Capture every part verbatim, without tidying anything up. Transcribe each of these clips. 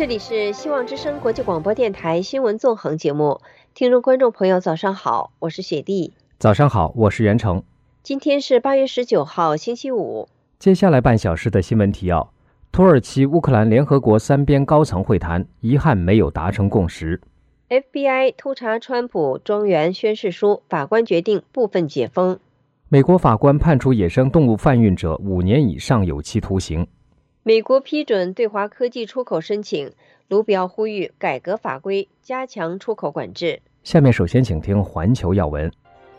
这里是希望之声国际广播电台新闻纵横节目，听众观众朋友早上好，我是雪莉。 早上好，我是袁成。 今天是八月十九号星期五。 接下来半小时的新闻提要：土耳其乌克兰联合国三边高层会谈遗憾没有达成共识。 F B I 突查川普庄园宣誓书，法官决定部分解封。 美国法官判处野生动物贩运者五年以上有期徒刑。 美国批准对华科技出口申请，卢比奥呼吁改革法规，加强出口管制。 下面首先请听环球要闻。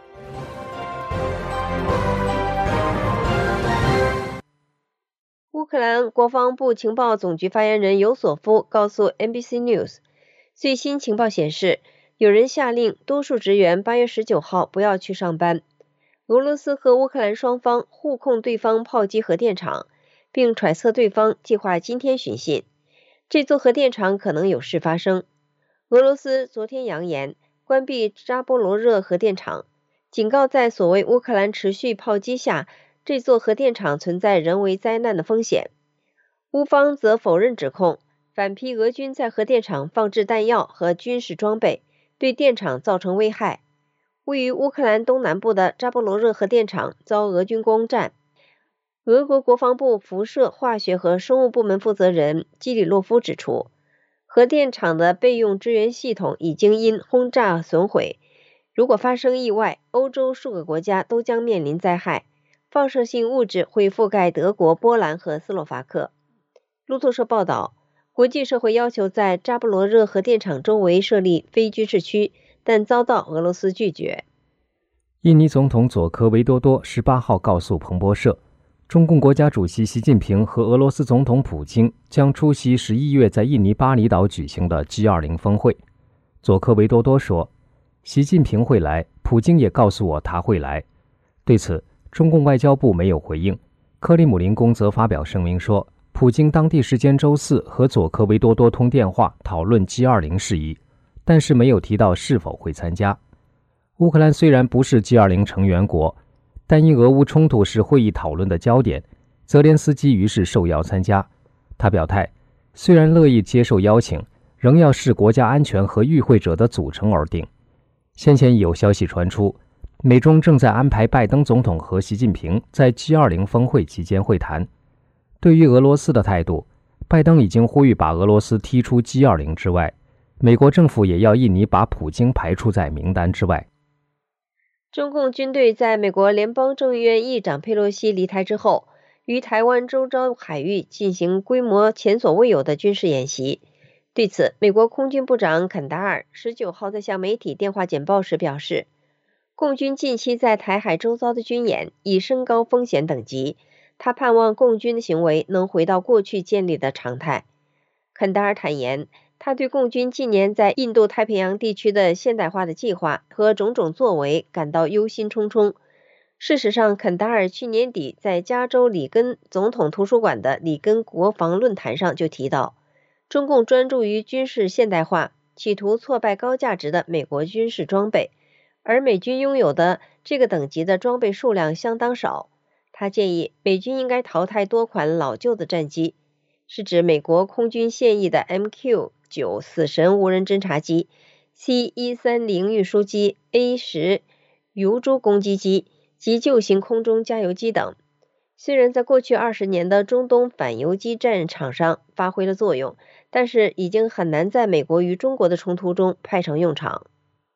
乌克兰国防部情报总局发言人尤索夫告诉 N B C News， 最新情报显示，有人下令多数职员八月十九号不要去上班。俄罗斯和乌克兰双方互控对方炮击核电厂，并揣测对方计划今天寻衅，这座核电厂可能有事发生。俄罗斯昨天扬言关闭扎波罗热核电厂，警告在所谓乌克兰持续炮击下，这座核电厂存在人为灾难的风险。乌方则否认指控，反批俄军在核电厂放置弹药和军事装备，对电厂造成危害。位于乌克兰东南部的扎波罗热核电厂遭俄军攻占。俄国国防部辐射、化学和生物部门负责人基里洛夫指出，核电厂的备用支援系统已经因轰炸损毁，如果发生意外，欧洲数个国家都将面临灾害，放射性物质会覆盖德国、波兰和斯洛伐克。路透社报道，国际社会要求在扎波罗热核电厂周围设立非军事区，但遭到俄罗斯拒绝。 印尼总统佐科维多多十八号告诉彭博社，中共国家主席习近平和俄罗斯总统普京将出席十一月在印尼巴厘岛举行的 G 二十 峰会。佐科维多多说，习近平会来，普京也告诉我他会来。对此，中共外交部没有回应。克里姆林宫则发表声明说，普京当地时间周四和佐科维多多通电话讨论 G 二十 事宜，但是没有提到是否会参加。乌克兰虽然不是 G 二十 成员国，但因俄乌冲突是会议讨论的焦点，泽连斯基于是受邀参加。他表态，虽然乐意接受邀请，仍要视国家安全和与会者的组成而定。先前已有消息传出，美中正在安排拜登总统和习近平在 G 二十 峰会期间会谈。对于俄罗斯的态度，拜登已经呼吁把俄罗斯踢出 G 二十 之外，美国政府也要印尼把普京排除在名单之外。 中共军队在美国联邦众议院议长佩洛西离台之后，于台湾周遭海域进行规模前所未有的军事演习。对此，美国空军部长肯达尔十九号在向媒体电话简报时表示，共军近期在台海周遭的军演已升高风险等级，他盼望共军的行为能回到过去建立的常态。肯达尔坦言，他对共军近年在印度太平洋地区的现代化的计划和种种作为感到忧心忡忡。事实上，肯达尔去年底在加州里根总统图书馆的里根国防论坛上就提到，中共专注于军事现代化，企图挫败高价值的美国军事装备，而美军拥有的这个等级的装备数量相当少。他建议美军应该淘汰多款老旧的战机，是指美国空军现役的 M Q 九 死神无人侦察机、C 一三零 运输机、A 十 游珠攻击机及旧型空中加油机等。虽然在过去二十年的中东反游击战场上发挥了作用，但是已经很难在美国与中国的冲突中派上用场。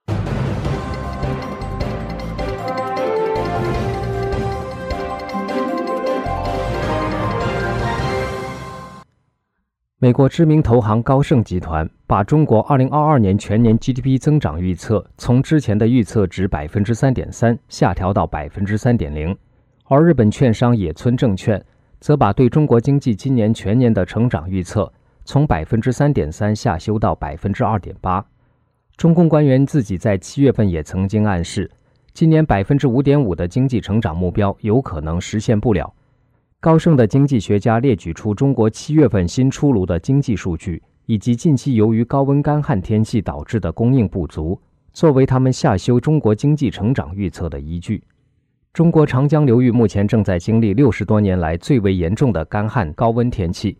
美国知名投行高盛集团把中国二零二二年全年 G D P 增长预测从之前的预测值 百分之三点三 下调到 百分之三点零， 而日本券商野村证券则把对中国经济今年全年的成长预测从 百分之三点三 下修到 百分之二点八。 中共官员自己在七月份也曾经暗示，今年 百分之五点五 的经济成长目标有可能实现不了。高盛的经济学家列举出中国七月份新出炉的经济数据，以及近期由于高温干旱天气导致的供应不足，作为他们下修中国经济成长预测的依据。中国长江流域目前正在经历六十多年来最为严重的干旱高温天气，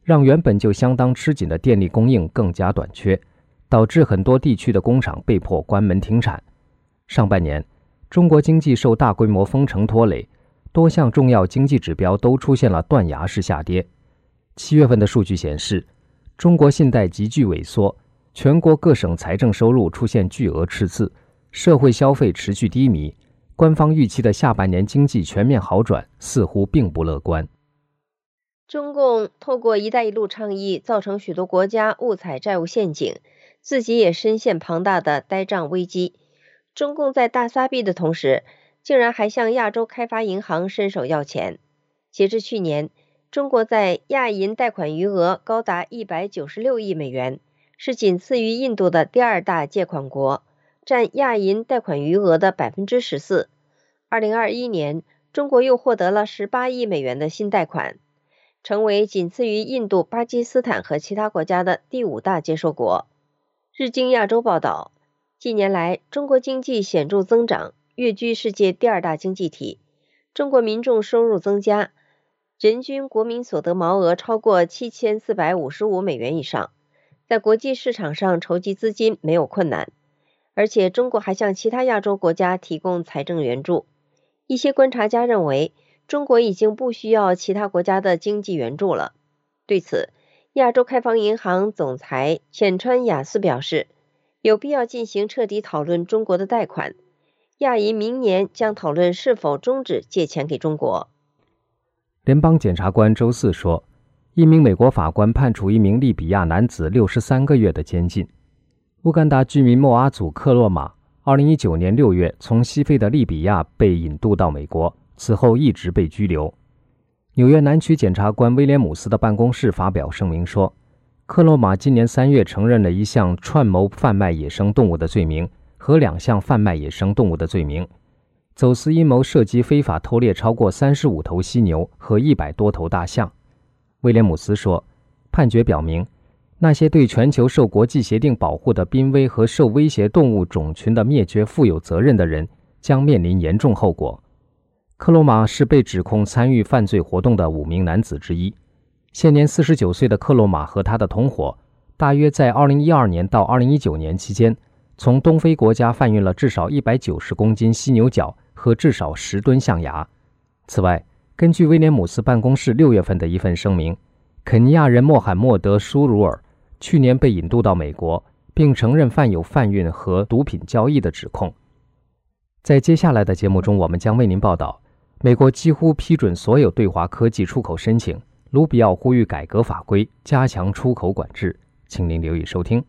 让原本就相当吃紧的电力供应更加短缺，导致很多地区的工厂被迫关门停产。上半年，中国经济受大规模封城拖累，多项重要经济指标都出现了断崖式下跌。七月份的数据显示，中国信贷急剧萎缩，全国各省财政收入出现巨额赤字，社会消费持续低迷，官方预期的下半年经济全面好转似乎并不乐观。 中共透过“一带一路”倡议，造成许多国家误踩债务陷阱，自己也深陷庞大的呆账危机。中共在大撒币的同时，竟然还向亚洲开发银行伸手要钱。截至去年，中国在亚银贷款余额高达一百九十六亿美元，是仅次于印度的第二大借款国，占亚银贷款余额的 百分之十四。二零二一年，中国又获得了十八亿美元的新贷款，成为仅次于印度、巴基斯坦和其他国家的第五大接收国。日经亚洲报道，近年来中国经济显著增长，跃居世界第二大经济体。中国民众收入增加，人均国民所得毛额超过七千四百五十五美元以上，在国际市场上筹集资金没有困难。而且中国还向其他亚洲国家提供财政援助。一些观察家认为，中国已经不需要其他国家的经济援助了。对此，亚洲开发银行总裁浅川雅司表示，有必要进行彻底讨论中国的贷款。亚银明年将讨论是否终止借钱给中国。 联邦检察官周四说，一名美国法官判处一名利比亚男子六十三个月的监禁。乌干达居民莫阿祖克洛马二零一九年六月从西非的利比亚被引渡到美国，此后一直被拘留。纽约南区检察官威廉姆斯的办公室发表声明说，克洛马今年三月承认了一项串谋贩卖野生动物的罪名和两项贩卖野生动物的罪名。走私阴谋涉及非法偷猎超过三十五头犀牛和一百多头大象。威廉姆斯说，判决表明，那些对全球受国际协定保护的濒危和受威胁动物种群的灭绝负有责任的人将面临严重后果。克洛马是被指控参与犯罪活动的五名男子之一。现年四十九岁的克洛马和他的同伙，大约在二零一二年到二零一九年期间，从东非国家贩运了至少一百九十公斤犀牛角和至少十吨象牙。此外，根据威廉姆斯办公室六月份的一份声明，肯尼亚人穆罕默德·舒鲁尔去年被引渡到美国，并承认犯有贩运和毒品交易的指控。在接下来的节目中，我们将为您报道，美国几乎批准所有对华科技出口申请，卢比奥呼吁改革法规，加强出口管制。请您留意收听。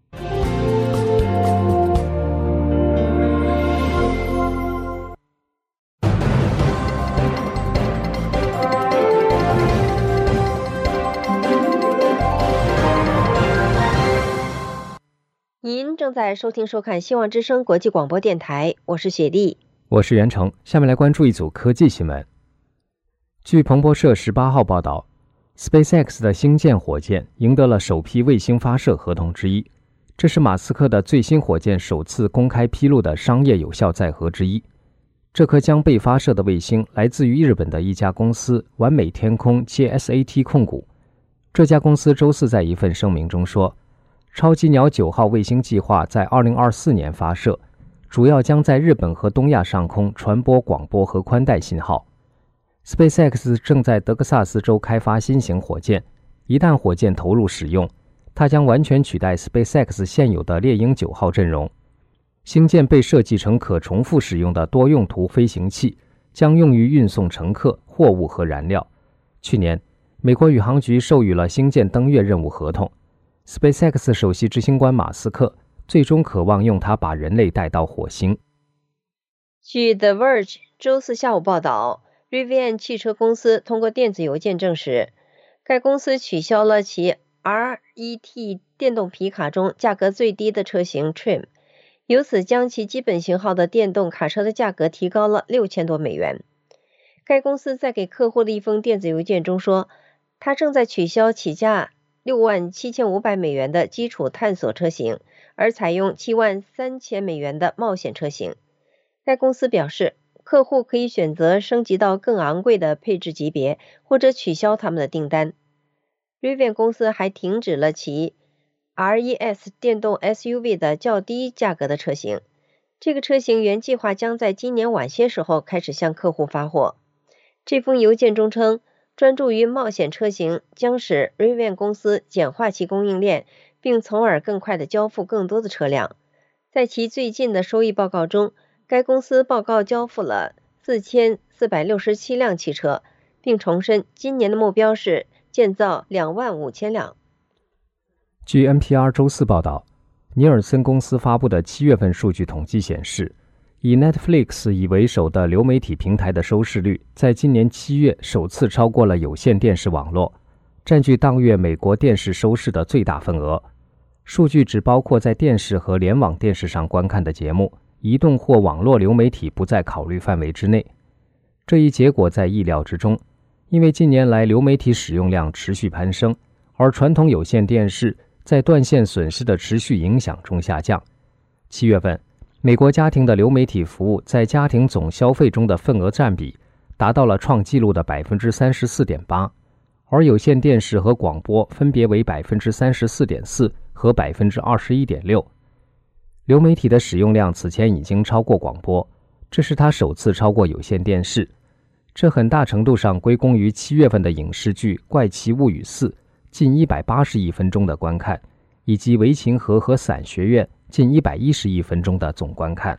您正在收听收看希望之声国际广播电台，我是雪莉， 我是袁成。下面来关注一组科技新闻。据彭博社十八号报道， SpaceX 的星舰火箭赢得了首批卫星发射合同之一，这是马斯克的最新火箭首次公开披露的商业有效载荷之一。这颗将被发射的卫星来自于日本的一家公司完美天空 J S A T 控股。这家公司周四在一份声明中说，超级鸟九号卫星计划在二零二四年发射，主要将在日本和东亚上空传播广播和宽带信号。SpaceX 正在德克萨斯州开发新型火箭，一旦火箭投入使用，它将完全取代 SpaceX 现有的猎鹰九号阵容。星舰被设计成可重复使用的多用途飞行器，将用于运送乘客、货物和燃料。去年，美国宇航局授予了星舰登月任务合同。SpaceX 首席执行官马斯克最终渴望用它把人类带到火星。 据 The Verge 周四下午报道， Rivian 汽车公司通过电子邮件证实，该公司取消了其 R E T 电动皮卡中价格最低的车型 Trim， 由此将其基本型号的电动卡车的价格提高了六千多美元。该公司在给客户的一封电子邮件中说，它正在取消起价六万七千五百美元的基础探索车型，而采用七万三千美元的冒险车型。该公司表示，客户可以选择升级到更昂贵的配置级别，或者取消他们的订单。 Rivian 公司还停止了其 R E S 电动 S U V 的较低价格的车型。这个车型原计划将在今年晚些时候开始向客户发货。这封邮件中称，专注于冒险车型将使 Rivian 公司简化其供应链，并从而更快地交付更多的车辆。在其最近的收益报告中，该公司报告交付了四千四百六十七辆汽车，并重申今年的目标是建造两万五千辆。 据 N P R 周四报道，尼尔森公司发布的七月份数据统计显示，以 Netflix 以为首的流媒体平台的收视率在今年七月首次超过了有线电视网络，占据当月美国电视收视的最大份额。数据只包括在电视和联网电视上观看的节目，移动或网络流媒体不在考虑范围之内。这一结果在意料之中，因为近年来流媒体使用量持续攀升，而传统有线电视在断线损失的持续影响中下降。七月份，美国家庭的流媒体服务在家庭总消费中的份额占比达到了创纪录的 百分之三十四点八， 而有线电视和广播分别为 百分之三十四点四 和 百分之二十一点六。 流媒体的使用量此前已经超过广播，这是它首次超过有线电视。这很大程度上归功于七月份的影视剧《怪奇物语四》近一百八十亿分钟的观看，以及《维琴河》和《伞学院》近一百一十亿分钟的总观看。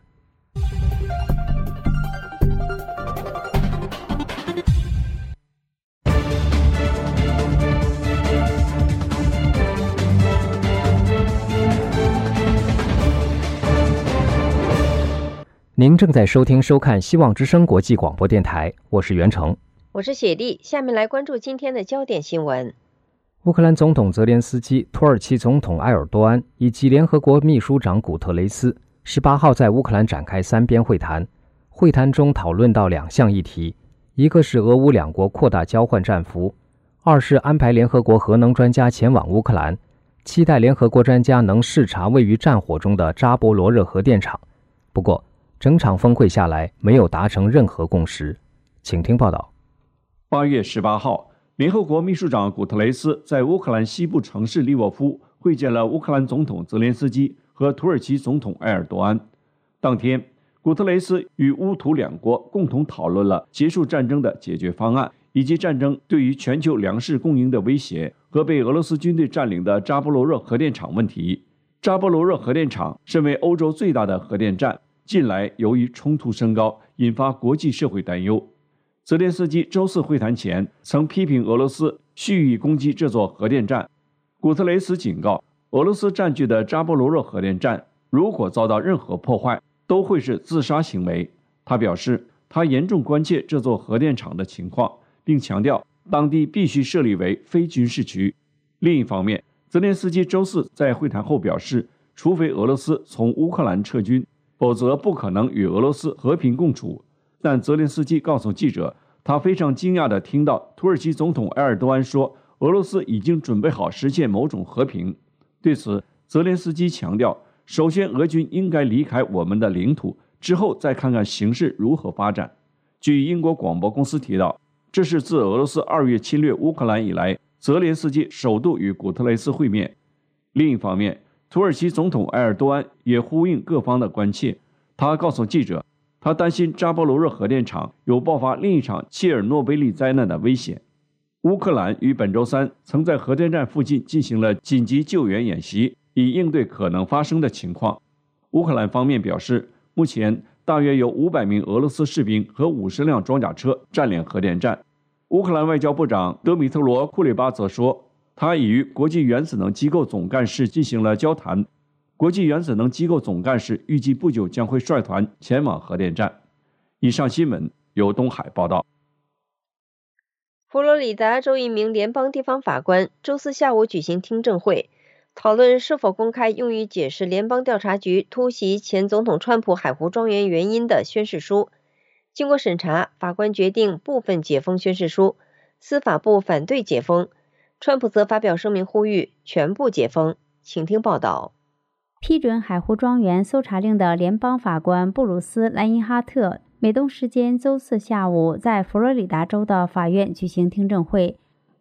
您正在收听收看希望之声国际广播电台，我是袁成， 我是雪莉。下面来关注今天的焦点新闻。 乌克兰总统泽连斯基、土耳其总统埃尔多安以及联合国秘书长古特雷斯十八号在乌克兰展开三边会谈。会谈中讨论到两项议题，一个是俄乌两国扩大交换战俘，二是安排联合国核能专家前往乌克兰，期待联合国专家能视察位于战火中的扎波罗热核电厂。不过整场峰会下来没有达成任何共识。请听报道。 八月十八号，联合国秘书长古特雷斯在乌克兰西部城市利沃夫会见了乌克兰总统泽连斯基和土耳其总统埃尔多安。当天，古特雷斯与乌土两国共同讨论了结束战争的解决方案，以及战争对于全球粮食供应的威胁和被俄罗斯军队占领的扎波罗热核电厂问题。扎波罗热核电厂身为欧洲最大的核电站，近来由于冲突升高，引发国际社会担忧。泽连斯基周四会谈前曾批评俄罗斯蓄意攻击这座核电站。古特雷斯警告，俄罗斯占据的扎波罗热核电站如果遭到任何破坏，都会是自杀行为。他表示，他严重关切这座核电厂的情况，并强调当地必须设立为非军事区。另一方面，泽连斯基周四在会谈后表示，除非俄罗斯从乌克兰撤军，否则不可能与俄罗斯和平共处。但泽连斯基告诉记者，他非常惊讶地听到土耳其总统埃尔多安说，俄罗斯已经准备好实现某种和平。对此，泽连斯基强调，首先俄军应该离开我们的领土，之后再看看形势如何发展。据英国广播公司提到，这是自俄罗斯二月侵略乌克兰以来，泽连斯基首度与古特雷斯会面。另一方面，土耳其总统埃尔多安也呼应各方的关切。他告诉记者，他担心扎波罗热核电厂有爆发另一场切尔诺贝利灾难的危险。乌克兰于本周三曾在核电站附近进行了紧急救援演习，以应对可能发生的情况。乌克兰方面表示，目前大约有五百名俄罗斯士兵和五十辆装甲车占领核电站。乌克兰外交部长德米特罗·库列巴则说，他已与国际原子能机构总干事进行了交谈。国际原子能机构总干事预计不久将会率团前往核电站。以上新闻由东海报道。 佛罗里达州一名联邦地方法官周四下午举行听证会，讨论是否公开用于解释联邦调查局突袭前总统川普海湖庄园原因的宣誓书。经过审查，法官决定部分解封宣誓书，司法部反对解封，川普则发表声明呼吁全部解封。请听报道。 批准海湖庄园搜查令的联邦法官布鲁斯·莱因哈特美东时间周四下午在佛罗里达州的法院举行听证会。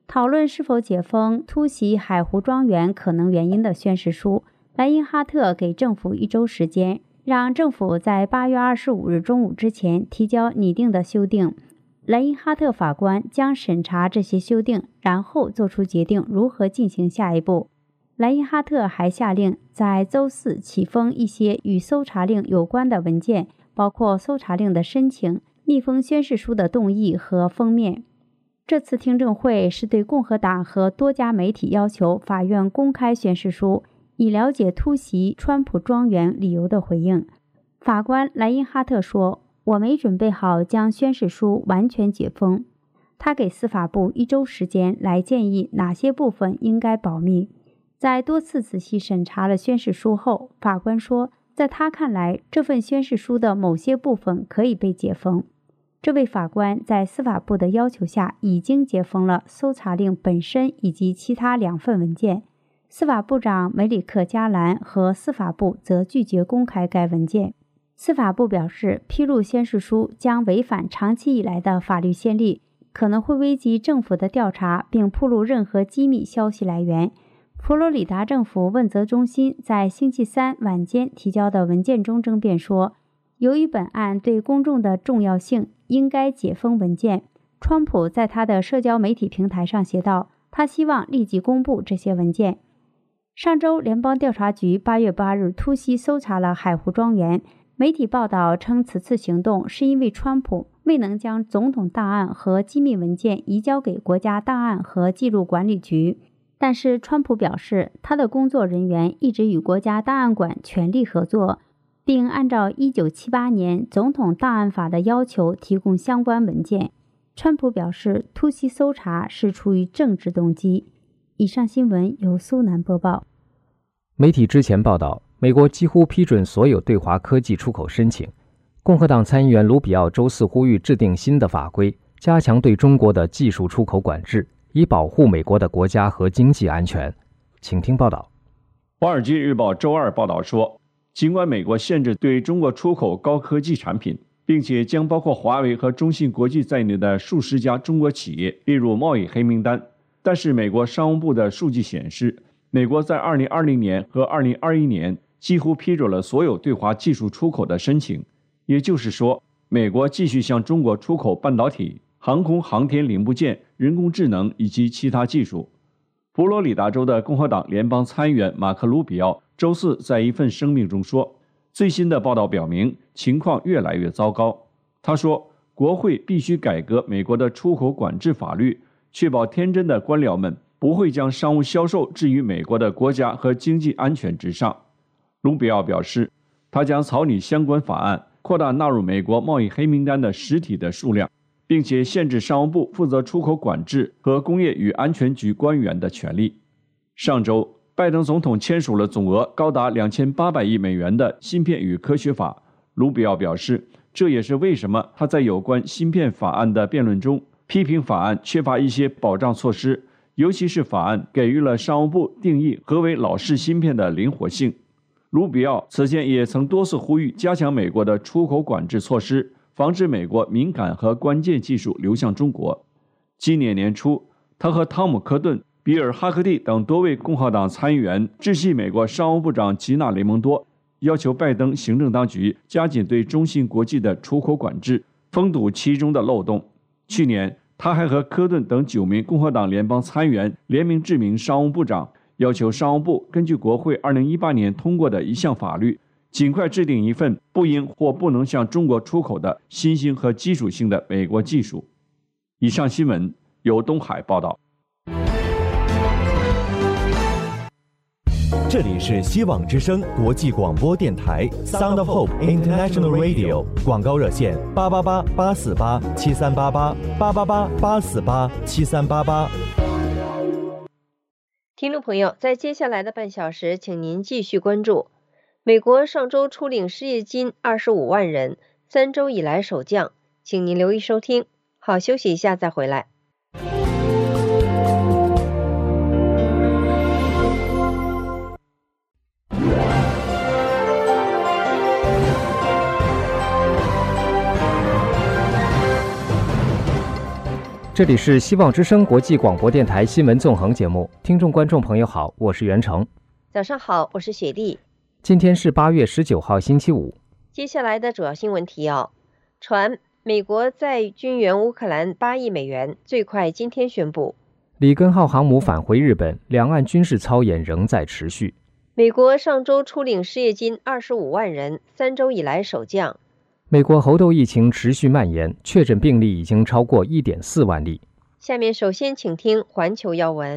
讨论是否解封突袭海湖庄园可能原因的宣誓书。莱因哈特给政府一周时间，让政府在八月二十五日中午之前提交拟定的修订。莱因哈特法官将审查这些修订，然后做出决定如何进行下一步。莱因哈特还下令在周四启封一些与搜查令有关的文件，包括搜查令的申请、密封宣誓书的动议和封面。这次听证会是对共和党和多家媒体要求法院公开宣誓书，以了解突袭川普庄园理由的回应。法官莱因哈特说，我没准备好将宣誓书完全解封。他给司法部一周时间来建议哪些部分应该保密。在多次仔细审查了宣誓书后，法官说，在他看来，这份宣誓书的某些部分可以被解封。这位法官在司法部的要求下，已经解封了搜查令本身以及其他两份文件。司法部长梅里克·加兰和司法部则拒绝公开该文件。司法部表示，披露宣誓书将违反长期以来的法律先例，可能会危及政府的调查，并披露任何机密消息来源。佛罗里达政府问责中心在星期三晚间提交的文件中争辩说，由于本案对公众的重要性，应该解封文件。川普在他的社交媒体平台上写道，他希望立即公布这些文件。上周，联邦调查局八月八日突袭搜查了海湖庄园。媒体报道称，此次行动是因为川普未能将总统档案和机密文件移交给国家档案和记录管理局。但是川普表示，他的工作人员一直与国家档案馆全力合作，并按照一九七八年总统档案法的要求提供相关文件。川普表示，突袭搜查是出于政治动机。以上新闻由苏南播报。 媒体之前报道，美国几乎批准所有对华科技出口申请。共和党参议员卢比奥周四呼吁制定新的法规，加强对中国的技术出口管制，以保护美国的国家和经济安全。请听报道。 华尔街日报周二报道说，尽管美国限制对中国出口高科技产品，并且将包括华为和中信国际在内的数十家中国企业列入贸易黑名单，但是美国商务部的数据显示，美国在二零二零年和二零二一年几乎批准了所有对华技术出口的申请。也就是说，美国继续向中国出口半导体、航空航天零部件、人工智能以及其他技术。佛罗里达州的共和党联邦参议员马克·卢比奥周四在一份声明中说，最新的报道表明情况越来越糟糕。他说，国会必须改革美国的出口管制法律，确保天真的官僚们不会将商务销售置于美国的国家和经济安全之上。卢比奥表示，他将草拟相关法案，扩大纳入美国贸易黑名单的实体的数量，并且限制商务部负责出口管制和工业与安全局官员的权利。上周，拜登总统签署了总额高达两千八百亿美元的芯片与科学法。卢比奥表示，这也是为什么他在有关芯片法案的辩论中批评法案缺乏一些保障措施，尤其是法案给予了商务部定义何为老式芯片的灵活性。卢比奥此前也曾多次呼吁加强美国的出口管制措施，防止美国敏感和关键技术流向中国。今年年初，他和汤姆·科顿、比尔·哈克蒂等多位共和党参议员致信美国商务部长吉娜·雷蒙多，要求拜登行政当局加紧对中信国际的出口管制，封堵其中的漏洞。去年，他还和科顿等九名共和党联邦参议员联名致命商务部长，要求商务部根据国会二零一八年通过的一项法律，尽快制定一份不应或不能向中国出口的新兴和基础性的美国技术。以上新闻由东海报道。 这里是希望之声国际广播电台 Sound of Hope International Radio， 广告热线八八八八四八七三八八八八八八四八七三八八。 听众朋友，在接下来的半小时，请您继续关注。美国上周初领失业金二十五万人，三周以来首降，请您留意收听。好，休息一下再回来。 这里是希望之声国际广播电台新闻纵横节目，听众观众朋友好，我是袁成。 早上好，我是雪莉。 今天是八月十九号星期五。 接下来的主要新闻提要：传美国再军援乌克兰八亿美元，最快今天宣布。 里根号航母返回日本，两岸军事操演仍在持续。 美国上周出领失业金二十五万人，三周以来首降。 美国猴痘疫情持续蔓延，确诊病例已经超过 一点四万例。 下面首先请听环球要闻。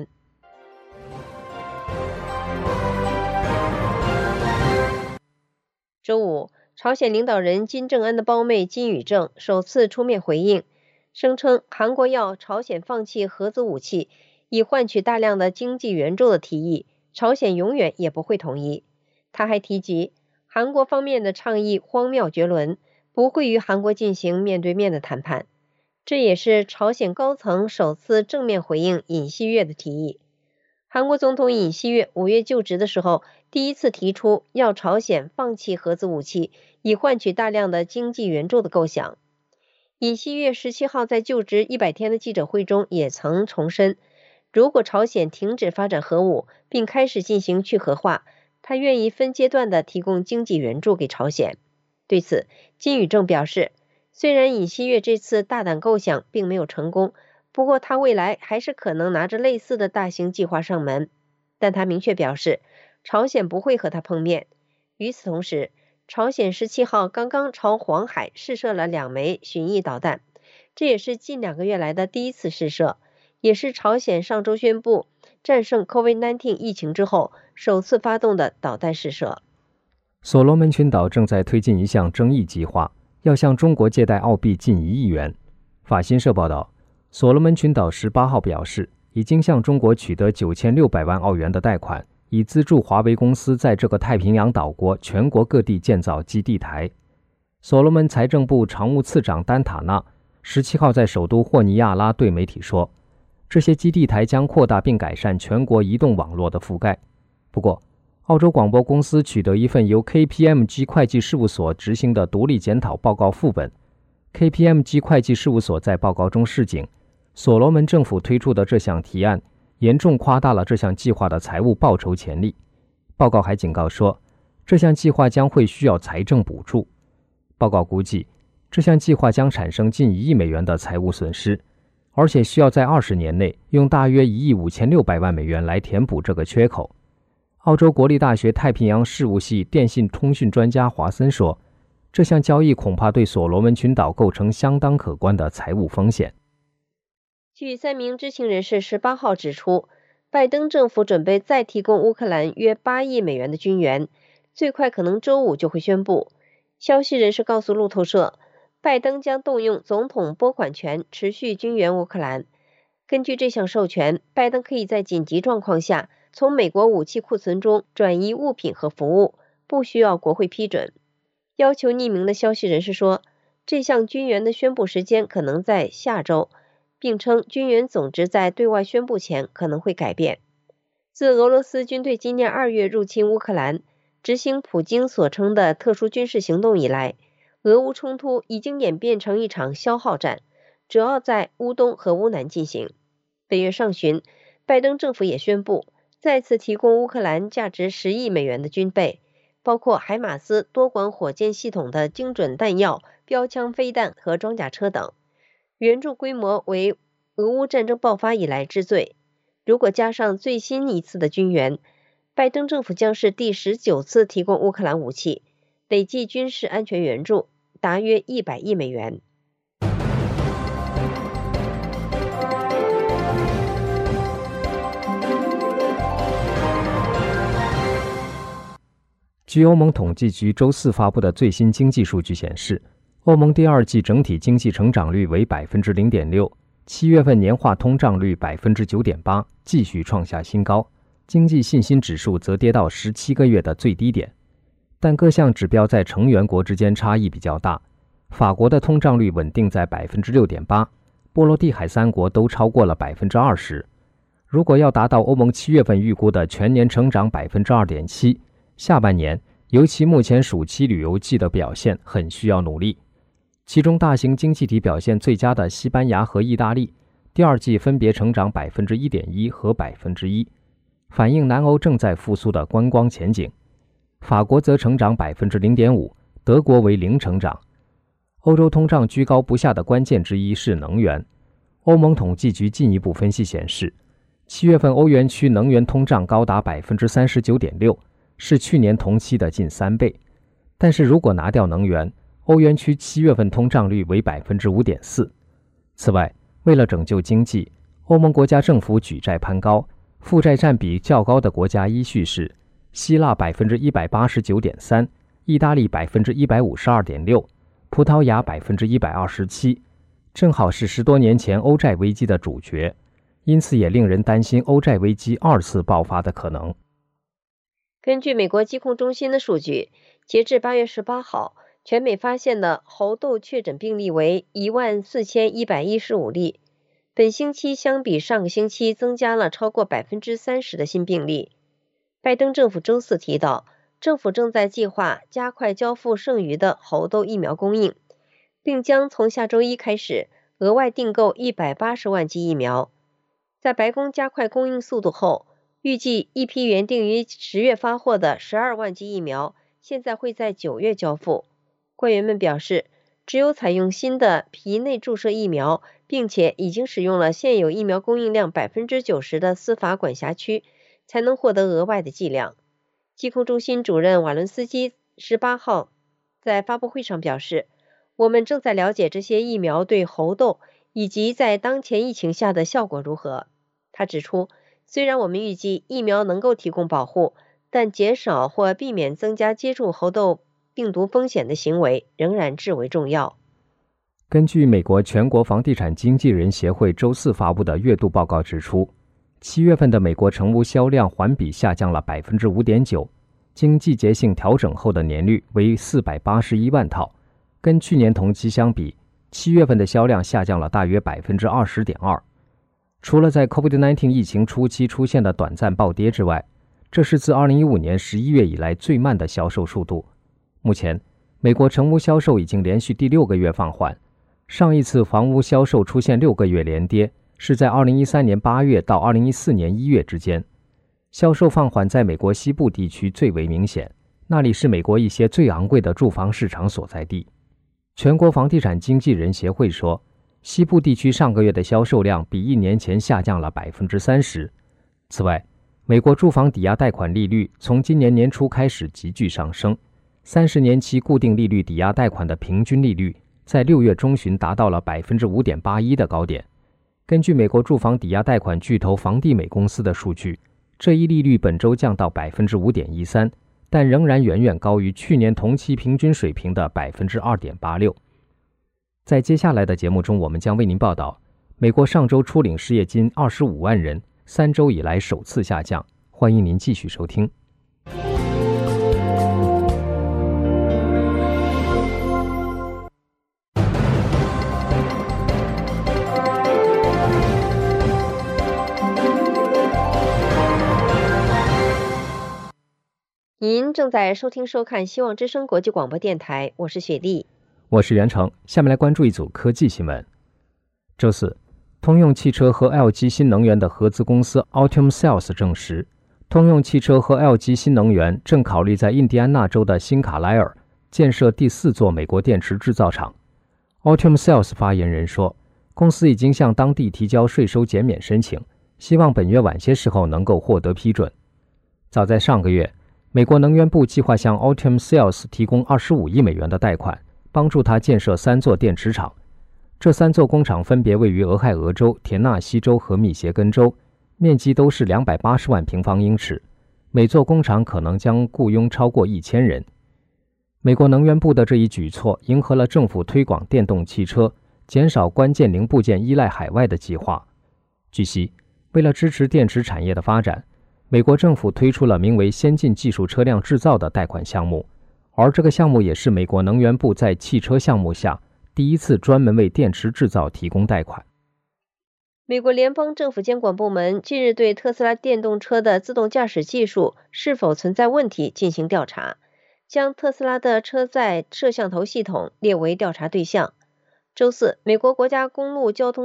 周五，朝鲜领导人金正恩的胞妹金宇正首次出面回应，声称韩国要朝鲜放弃核子武器，以换取大量的经济援助的提议，朝鲜永远也不会同意。他还提及，韩国方面的倡议荒谬绝伦，不会与韩国进行面对面的谈判。这也是朝鲜高层首次正面回应尹锡悦的提议。韩国总统尹锡悦五月就职的时候，第一次提出要朝鲜放弃核子武器，以换取大量的经济援助的构想。尹锡悦十七号在就职一百天的记者会中也曾重申，如果朝鲜停止发展核武，并开始进行去核化，他愿意分阶段的提供经济援助给朝鲜。对此，金宇正表示，虽然尹锡悦这次大胆构想并没有成功，不过他未来还是可能拿着类似的大型计划上门，但他明确表示，朝鲜不会和他碰面。与此同时，朝鲜十七号刚刚朝黄海试射了两枚巡弋导弹，这也是近两个月来的第一次试射，也是朝鲜上周宣布战胜 COVID 十九 疫情之后首次发动的导弹试射。 所罗门群岛正在推进一项争议计划，要向中国借贷澳币近一亿元。法新社报道，所罗门群岛十八号表示，已经向中国取得九千六百万澳元的贷款，以资助华为公司在这个太平洋岛国全国各地建造基地台。所罗门财政部常务次长丹塔纳十七号在首都霍尼亚拉对媒体说，这些基地台将扩大并改善全国移动网络的覆盖。不过，澳洲广播公司取得一份由 K P M G 会计事务所执行的独立检讨报告副本。K P M G 会计事务所在报告中示警，所罗门政府推出的这项提案严重夸大了这项计划的财务报酬潜力。报告还警告说，这项计划将会需要财政补助。报告估计，这项计划将产生近一亿美元的财务损失，而且需要在二十年内用大约一亿五千六百万美元来填补这个缺口。澳洲国立大学太平洋事务系电信通讯专家华森说，这项交易恐怕对所罗门群岛构成相当可观的财务风险。 据三名知情人士十八号指出，拜登政府准备再提供乌克兰约八亿美元的军援，最快可能周五就会宣布。消息人士告诉路透社，拜登将动用总统拨款权持续军援乌克兰。根据这项授权，拜登可以在紧急状况下从美国武器库存中转移物品和服务，不需要国会批准。要求匿名的消息人士说，这项军援的宣布时间可能在下周，并称军援总值在对外宣布前可能会改变。自俄罗斯军队今年二月入侵乌克兰，执行普京所称的特殊军事行动以来，俄乌冲突已经演变成一场消耗战，主要在乌东和乌南进行。本月上旬，拜登政府也宣布再次提供乌克兰价值十亿美元的军备，包括海马斯多管火箭系统的精准弹药、标枪飞弹和装甲车等，援助规模为俄乌战争爆发以来之最。如果加上最新一次的军援，拜登政府将是第十九次提供乌克兰武器，累计军事安全援助达约一百亿美元。 据欧盟统计局周四发布的最新经济数据显示，欧盟第二季整体经济成长率为 百分之零点六， 七月份年化通胀率 百分之九点八， 继续创下新高，经济信心指数则跌到十七个月的最低点。但各项指标在成员国之间差异比较大，法国的通胀率稳定在 百分之六点八， 波罗的海三国都超过了 百分之二十。 如果要达到欧盟七月份预估的全年成长 百分之二点七，下半年，尤其目前暑期旅游季的表现很需要努力。其中大型经济体表现最佳的西班牙和意大利， 第二季分别成长 百分之一点一 和 百分之一， 反映南欧正在复苏的观光前景。法国则成长 百分之零点五， 德国为零成长。欧洲通胀居高不下的关键之一是能源。欧盟统计局进一步分析显示，七月份欧元区能源通胀高达 百分之三十九点六， 是去年同期的近三倍。但是如果拿掉能源，欧元区七月份通胀率为 百分之五点四。 此外，为了拯救经济，欧盟国家政府举债攀高，负债占比较高的国家依序是希腊 百分之一百八十九点三， 意大利 百分之一百五十二点六， 葡萄牙 百分之一百二十七， 正好是十多年前欧债危机的主角，因此也令人担心欧债危机二次爆发的可能。 根据美国疾控中心的数据，截至八月十八号，全美发现的猴痘确诊病例为一万四千一百一十五例，本星期相比上个星期增加了超过 百分之三十 的新病例。拜登政府周四提到，政府正在计划加快交付剩余的猴痘疫苗供应，并将从下周一开始额外订购一百八十万剂疫苗。在白宫加快供应速度后，预计一批原定于十月发货的十二万剂疫苗现在会在九月交付。官员们表示，只有采用新的皮内注射疫苗，并且已经使用了现有疫苗供应量 百分之九十 的司法管辖区，才能获得额外的剂量。疾控中心主任瓦伦斯基十八号在发布会上表示，我们正在了解这些疫苗对猴痘以及在当前疫情下的效果如何。他指出，虽然我们预计疫苗能够提供保护，但减少或避免增加接触猴痘病毒风险的行为仍然至为重要。 根据美国全国房地产经纪人协会周四发布的月度报告指出，七月份的美国成屋销量环比下降了 百分之五点九， 经季节性调整后的年率为四百八十一万套，跟去年同期相比，七月份的销量下降了大约 百分之二十点二。 除了在 COVID 十九 疫情初期出现的短暂暴跌之外，这是自二零一五年十一月以来最慢的销售速度。目前，美国成屋销售已经连续第六个月放缓，上一次房屋销售出现六个月连跌是在二零一三年八月到二零一四年一月之间。销售放缓在美国西部地区最为明显，那里是美国一些最昂贵的住房市场所在地。全国房地产经纪人协会说，西部地区上个月的销售量比一年前下降了 百分之三十。 此外，美国住房抵押贷款利率从今年年初开始急剧上升，三十年期固定利率抵押贷款的平均利率在六月中旬达到了 百分之五点八一 的高点。根据美国住房抵押贷款巨头房地美公司的数据，这一利率本周降到 百分之五点一三， 但仍然远远高于去年同期平均水平的 百分之二点八六。 在接下来的节目中，我们将为您报道，美国上周初领失业金二十五万人，三周以来首次下降。欢迎您继续收听。 您正在收听收看希望之声国际广播电台，我是雪莉， 我是袁成。下面来关注一组科技新闻。周四，通用汽车和 L G 新能源的合资公司 Altium Cells 证实，通用汽车和 L G 新能源正考虑在印第安纳州的新卡莱尔建设第四座美国电池制造厂。Altium Cells 发言人说，公司已经向当地提交税收减免申请，希望本月晚些时候能够获得批准。早在上个月，美国能源部计划向 Altium Cells 提供二十五亿美元的贷款，帮助他建设三座电池厂。这三座工厂分别位于俄亥俄州、田纳西州和密歇根州，面积都是两百八十万平方英尺，每座工厂可能将雇佣超过一千人。美国能源部的这一举措迎合了政府推广电动汽车、减少关键零部件依赖海外的计划。据悉，为了支持电池产业的发展，美国政府推出了名为先进技术车辆制造的贷款项目，而这个项目也是美国能源部在汽车项目下第一次专门为电池制造提供贷款。 美国联邦政府监管部门近日对特斯拉电动车的自动驾驶技术是否存在问题进行调查，将特斯拉的车载摄像头系统列为调查对象。周四，美国国家公路交通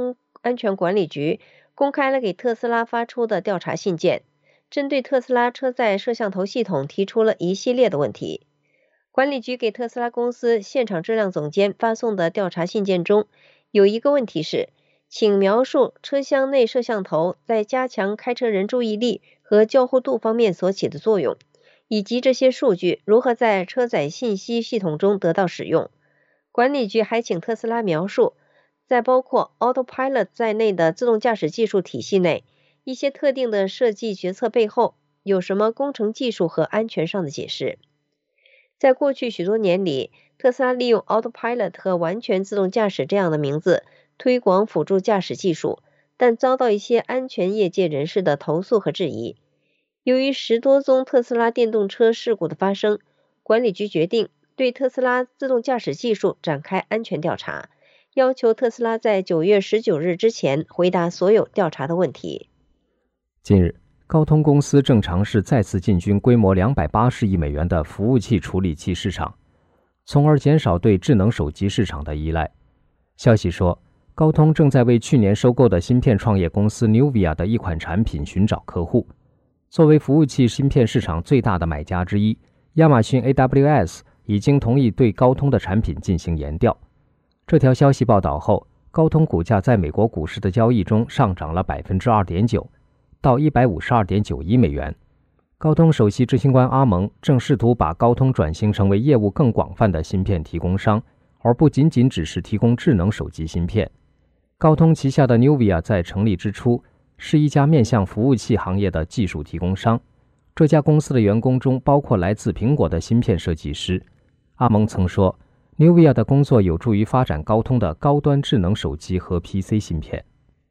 安全管理局公开了给特斯拉发出的调查信件，针对特斯拉车载摄像头系统提出了一系列的问题。管理局给特斯拉公司现场质量总监发送的调查信件中，有一个问题是，请描述车厢内摄像头在加强开车人注意力和交互度方面所起的作用，以及这些数据如何在车载信息系统中得到使用。管理局还请特斯拉描述，在包括 Autopilot 在内的自动驾驶技术体系内，一些特定的设计决策背后有什么工程技术和安全上的解释。在过去许多年里，特斯拉利用 Autopilot 和完全自动驾驶这样的名字推广辅助驾驶技术，但遭到一些安全业界人士的投诉和质疑。由于十多宗特斯拉电动车事故的发生，管理局决定对特斯拉自动驾驶技术展开安全调查，要求特斯拉在九月十九日之前回答所有调查的问题。 近日，高通公司正尝试再次进军规模两百八十亿美元的服务器处理器市场，从而减少对智能手机市场的依赖。消息说，高通正在为去年收购的芯片创业公司 Nuvia 的一款产品寻找客户。作为服务器芯片市场最大的买家之一，亚马逊 A W S 已经同意对高通的产品进行研调。这条消息报道后，高通股价在美国股市的交易中上涨了 百分之二点九， 到 一百五十二点九亿美元。高通首席执行官阿蒙正试图把高通转型成为业务更广泛的芯片提供商，而不仅仅只是提供智能手机芯片。高通旗下的 Nuvia 在成立之初是一家面向服务器行业的技术提供商，这家公司的员工中包括来自苹果的芯片设计师。阿蒙曾说， Nuvia 的工作有助于发展高通的高端智能手机和 P C 芯片。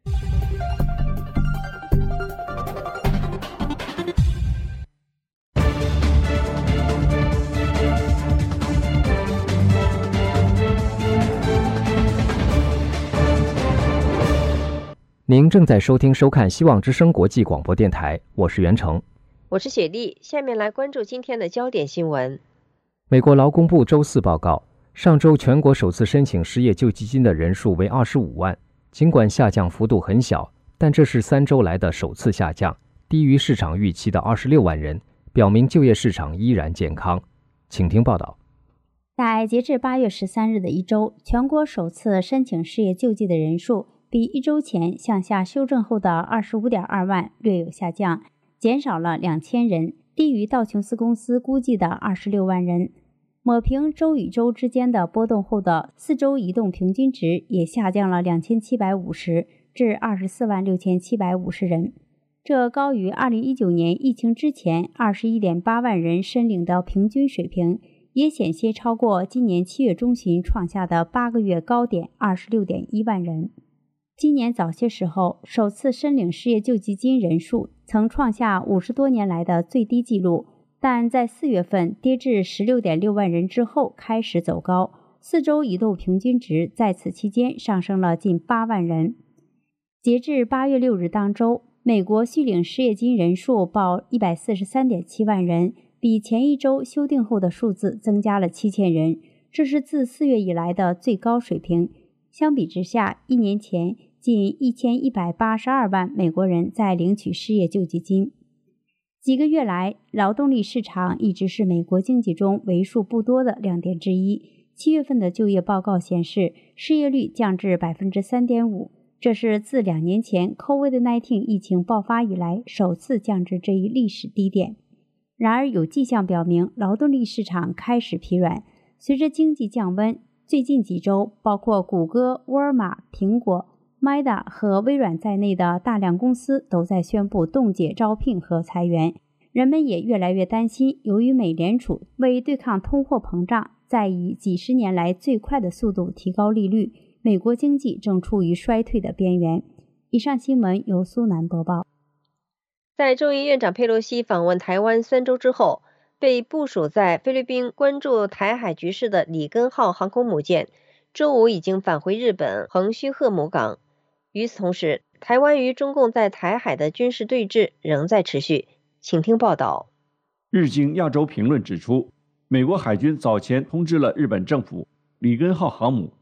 您正在收听收看希望之声国际广播电台，我是袁成， 我是雪莉。下面来关注今天的焦点新闻。 美国劳工部周四报告，上周全国首次申请失业救济金的人数为二十五万，尽管下降幅度很小，但这是三周来的首次下降，低于市场预期的二十六万人，表明就业市场依然健康。请听报道。 在截至八月十三日的一周，全国首次申请失业救济的人数比一周前向下修正后的 二十五点二万略有下降，减少了两千人，低于道琼斯公司估计的二十六万人。抹平周与周之间的波动后的四周移动平均值也下降了两千七百五十至二十四万六千七百五十人，这高于二零一九年疫情之前 二十一点八万人申领的平均水平，也险些超过今年七月中旬创下的八个月高点 二十六点一万人。今年早些时候，首次申领失业救济金人数曾创下五十多年来的最低纪录，但在四月份跌至 十六点六万人之后开始走高，四周移动平均值在此期间上升了近八万人。截至八月六日当周，美国续领失业金人数报 一百四十三点七万人，比前一周修订后的数字增加了七千人，这是自四月以来的最高水平。相比之下，一年前近一千一百八十二万美国人在领取失业救济金。几个月来，劳动力市场一直是美国经济中为数不多的亮点之一。七月份的就业报告显示，失业率降至 百分之三点五， 这是自两年前 COVID 十九 疫情爆发以来首次降至这一历史低点。然而，有迹象表明劳动力市场开始疲软。随着经济降温，最近几周，包括谷歌、沃尔玛、苹果、Meta 和微软在内的大量公司都在宣布冻结招聘和裁员。人们也越来越担心，由于美联储为对抗通货膨胀，在以几十年来最快的速度提高利率，美国经济正处于衰退的边缘。以上新闻由苏南播报。 在众议院长佩洛西访问台湾三周之后，被部署在菲律宾关注台海局势的里根号航空母舰周五已经返回日本横须贺母港。与此同时，台湾与中共在台海的军事对峙仍在持续。请听报道。 日经亚洲评论指出，美国海军早前通知了日本政府，里根号航母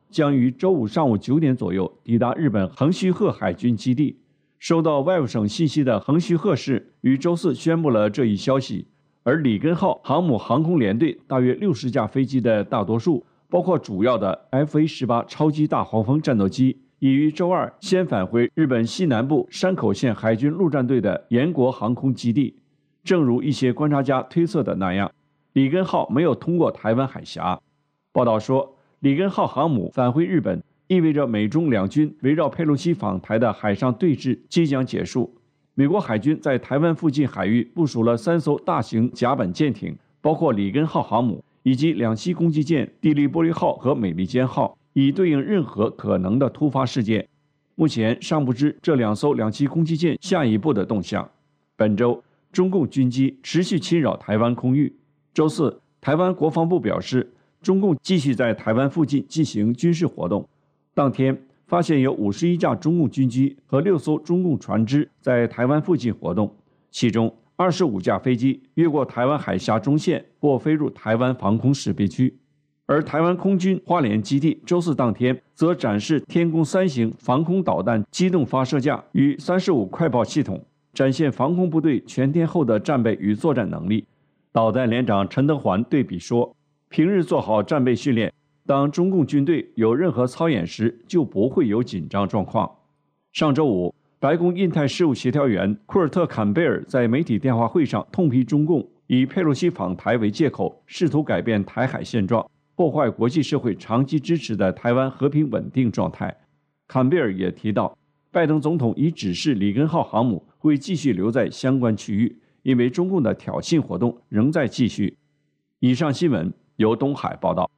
将于周五上午九点左右抵达日本横须贺海军基地。收到外务省信息的横须贺市于周四宣布了这一消息，而里根号航母航空联队大约六十架飞机的大多数，包括主要的 F A 十八 超级大黄蜂战斗机，已于周二先返回日本西南部山口县海军陆战队的岩国航空基地。正如一些观察家推测的那样，里根号没有通过台湾海峡。报道说，里根号航母返回日本，意味着美中两军围绕佩洛西访台的海上对峙即将结束。美国海军在台湾附近海域部署了三艘大型甲板舰艇，包括里根号航母以及两栖攻击舰蒂利波利号和美利坚号，以对应任何可能的突发事件。目前尚不知这两艘两栖攻击舰下一步的动向。本周，中共军机持续侵扰台湾空域。周四，台湾国防部表示，中共继续在台湾附近进行军事活动。当天发现有五十一架中共军机和六艘中共船只在台湾附近活动，其中二十五架飞机越过台湾海峡中线或飞入台湾防空识别区。而台湾空军花莲基地周四当天则展示天宫三型防空导弹机动发射架与三十五快炮系统，展现防空部队全天候的战备与作战能力。导弹连长陈德环对比说，平日做好战备训练，当中共军队有任何操演时就不会有紧张状况。上周五，白宫印太事务协调员库尔特·坎贝尔在媒体电话会上痛批中共以佩洛西访台为借口，试图改变台海现状，破坏国际社会长期支持的台湾和平稳定状态。坎贝尔也提到，拜登总统已指示里根号航母会继续留在相关区域，因为中共的挑衅活动仍在继续。以上新闻由东海报道。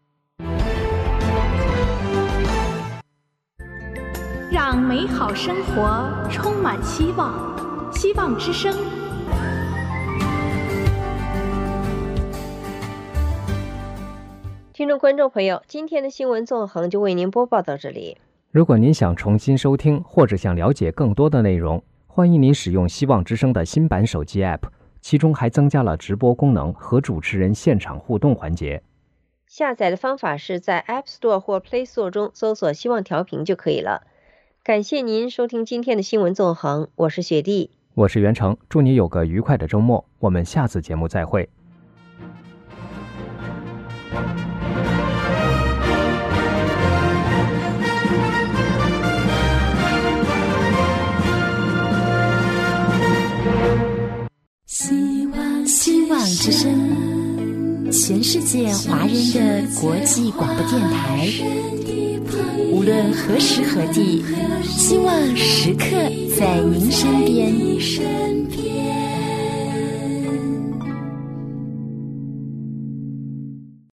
让美好生活充满希望，希望之声。 听众观众朋友，今天的新闻纵横就为您播报到这里。 如果您想重新收听或者想了解更多的内容，欢迎您使用希望之声的新版手机 App， 其中还增加了直播功能和主持人现场互动环节。 下载的方法是在 App Store 或 Play Store 中搜索希望调频就可以了。感谢您收听今天的新闻纵横，我是雪莉， 我是袁成，祝你有个愉快的周末，我们下次节目再会。 希望希望之声，全世界华人的国际广播电台，无论何时何地，希望时刻在您身边。